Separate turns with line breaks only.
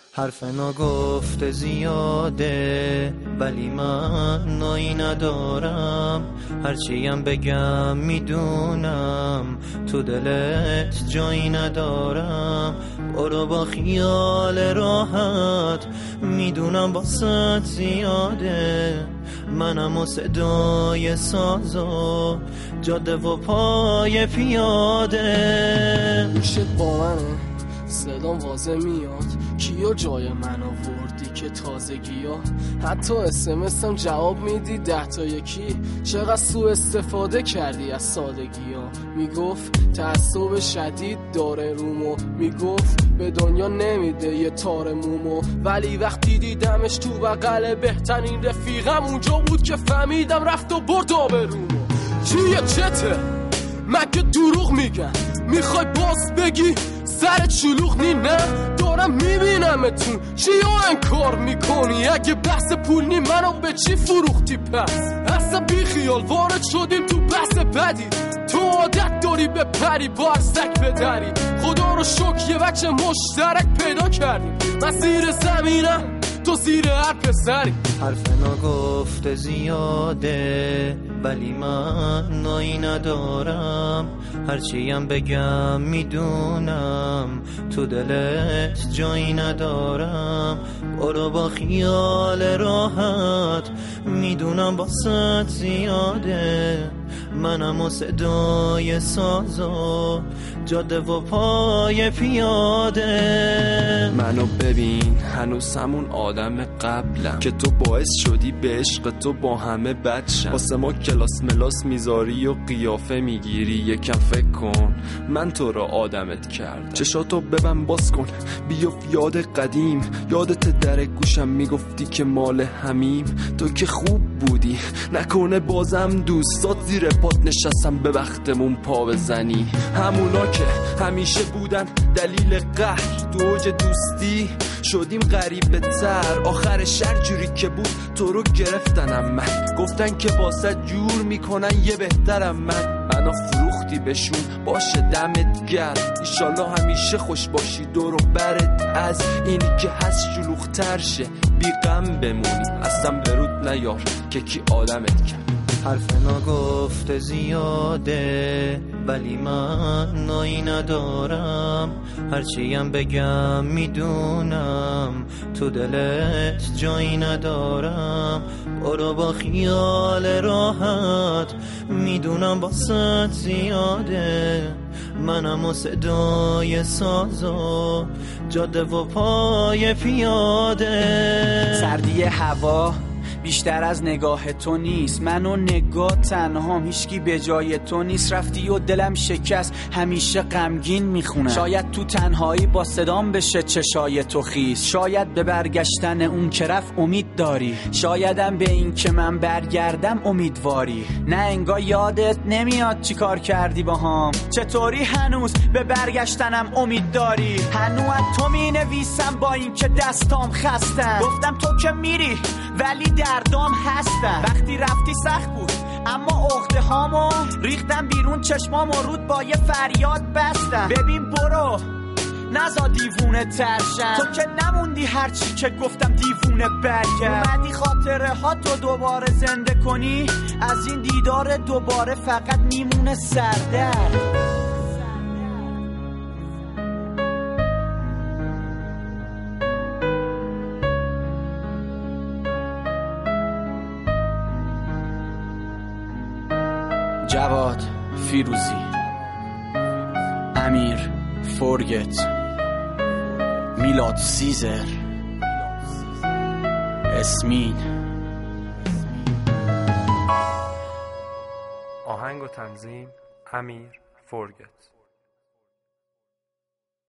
حرف نگفته زیاده ولی من نایی ندارم، هرچیم بگم میدونم تو دلت جایی ندارم. برو با خیال راحت، میدونم باست زیاده، منم و صدای سازو جاده و پای پیاده.
گوشت با منه، صدام واضح میاد، کیو جای من آوردی که تازگی ها، حتی اسمسم جواب میدی 10 تا یکی. چقدر سوء استفاده کردی از سادگی ها، میگفت تعصب شدید داره رومو، میگفت به دنیا نمیده یه تار مومو، ولی وقتی دیدمش تو بغل بهترین رفیقم اونجا بود که فهمیدم رفت و برد آبرومو. چیه چته؟ مگه دروغ میگن؟ میخوای باز بگی سر چلوغ نی؟ نه دارم میبینمتون چی انکار میکنی؟ اگه بحث پول نی منو به چی فروختی پس؟ اصلا بی خیال وارد شدیم تو بحث بدی، تو عادت داری به پری با ارزک بدری. خدا رو شکر یه بچه مشترک پیدا کردیم، من زیر زمینم تو زیر هر پسری.
حرف نگفته زیاده ولی من نایی ندارم، هرچیم بگم میدونم تو دلت جایی ندارم. برو با خیال راحت، میدونم باست زیاده، منم و صدای سازو جاده و پای پیاده.
منو ببین هنوز همون آدم قبلم که تو باعث شدی به عشق تو با همه بدشم. واسه ما کلاس ملاس میذاری و قیافه میگیری، یکم فکر کن من تو را آدمت کردم. چشاتو ببن باز کن بیاف یاد قدیم، یادت در گوشم میگفتی که مال همیم. تو که خوب بودی نکنه بازم دوستات زیر پات نشستم به وقتمون پا بزنی. همونا که همیشه بودن دلیل قهر، تو اوج دوستی شدیم غریبه تر. آخر شهر جوری که بود تو رو گرفتنم، من گفتن که واسه جور میکنن یه بهترم. منو فروختی بهشون، باشه دمت گرم. ایشالله همیشه خوش باشی دور و برت، از اینی که هست شلوغ‌تر شه، بی غم بمونی اصلا برود نیار که کی آدمت کرد.
حرف نگفته زیاده ولی من نایی ندارم، هرچیم بگم میدونم تو دلت جایی ندارم. برو با خیال راحت، میدونم باست زیاده، منم و صدای سازو جاده و پای پیاده.
سردی هوا بیشتر از نگاه تو نیست، من و نگاه تنهام، هیچکی به جای تو نیست. رفتی و دلم شکست، همیشه غمگین میخونم. شاید تو تنهایی با صدام بشه چشای تو خیس، شاید به برگشتن اون که رفت امید داری، شایدم به این که من برگردم امیدواری. نه انگار یادت نمیاد چی کار کردی باهام، چطوری هنوز به برگشتنم امید داری. هنوز تو مینویسم با این که دستام خستم، گفتم تو که میری ولی دردام هستم. وقتی رفتی سخت بود اما عقده هامو ریختم بیرون، چشمامو رود با یه فریاد بستم. ببین برو نزا دیوونه ترشم، تو که نموندی هرچی که گفتم دیوونه برگرد. اومدی خاطره ها تو دوباره زنده کنی، از این دیدار دوباره فقط میمونه سردرد. جواد فیروزی، امیر فورگت، میلاد سیزر، اسمین.
آهنگ و تنظیم امیر فورگت.